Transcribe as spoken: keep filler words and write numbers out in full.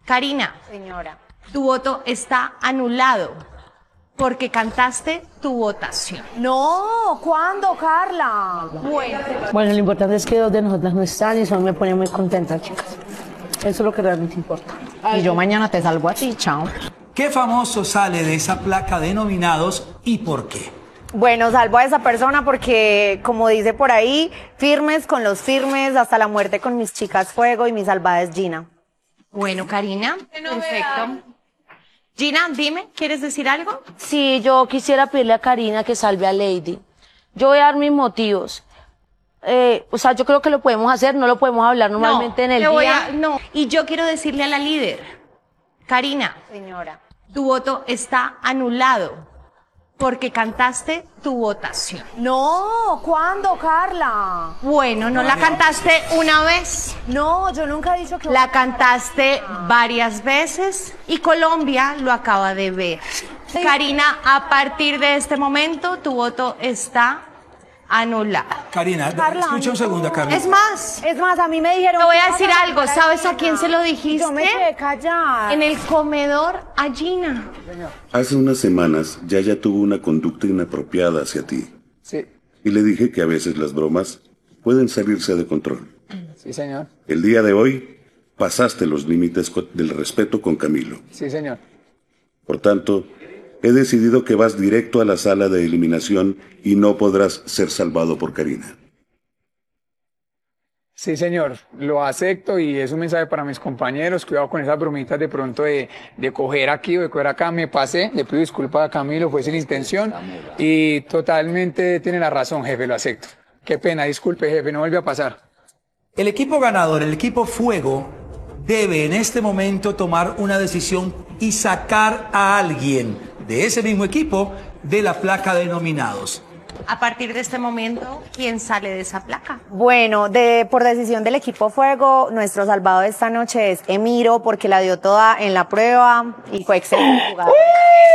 Karina, Señora. tu voto está anulado porque cantaste tu votación. No, ¿cuándo, Carla? Bueno, Bueno, lo importante es que dos de nosotras no están y eso me pone muy contenta, chicas. Eso es lo que realmente importa. Y yo mañana te salvo a ti, chao. ¿Qué famoso sale de esa placa de nominados y por qué? Bueno, salvo a esa persona porque, como dice por ahí, firmes con los firmes, hasta la muerte con mis chicas Fuego y mi salvada es Gina. bueno, Karina, perfecto. Gina, dime, ¿quieres decir algo? Sí, yo quisiera pedirle a Karina que salve a Lady. Yo voy a dar mis motivos. Eh, o sea, yo creo que lo podemos hacer, no lo podemos hablar normalmente No, en el te voy día. a- no, y yo quiero decirle a la líder, Karina, Señora. tu voto está anulado porque cantaste tu votación. No, ¿cuándo, Carla? Bueno, ¿no la cantaste una vez? No, yo nunca he dicho que... La cantaste varias veces y Colombia lo acaba de ver. Karina, a partir de este momento, tu voto está anulado. Karina, Carla, escucha un no. segundo, Carla. Es más, Es más, a mí me dijeron... te voy a que decir ibas algo. sacar ¿Sabes a Gina. quién se lo Yo me dijiste? quedé callada. En el comedor a Gina. Hace unas semanas, Yaya tuvo una conducta inapropiada hacia ti. Sí, Y le dije que a veces las bromas pueden salirse de control. sí, señor. El día de hoy, pasaste los límites co- del respeto con Camilo. Sí, señor. Por tanto, he decidido que vas directo a la sala de eliminación y no podrás ser salvado por Karina. Sí, señor. Lo acepto y es un mensaje para mis compañeros. Cuidado con esas bromitas de pronto de, de coger aquí o de coger acá. Me pasé. Le pido disculpas a Camilo, fue sin intención. Y totalmente tiene la razón, jefe, lo acepto. Qué pena, disculpe, jefe, no vuelve a pasar. El equipo ganador, el equipo Fuego, debe en este momento tomar una decisión y sacar a alguien de ese mismo equipo de la placa de nominados. A partir de este momento, ¿quién sale de esa placa? Bueno, de, por decisión del equipo Fuego, nuestro salvado de esta noche es Emiro, porque la dio toda en la prueba y fue excelente jugador.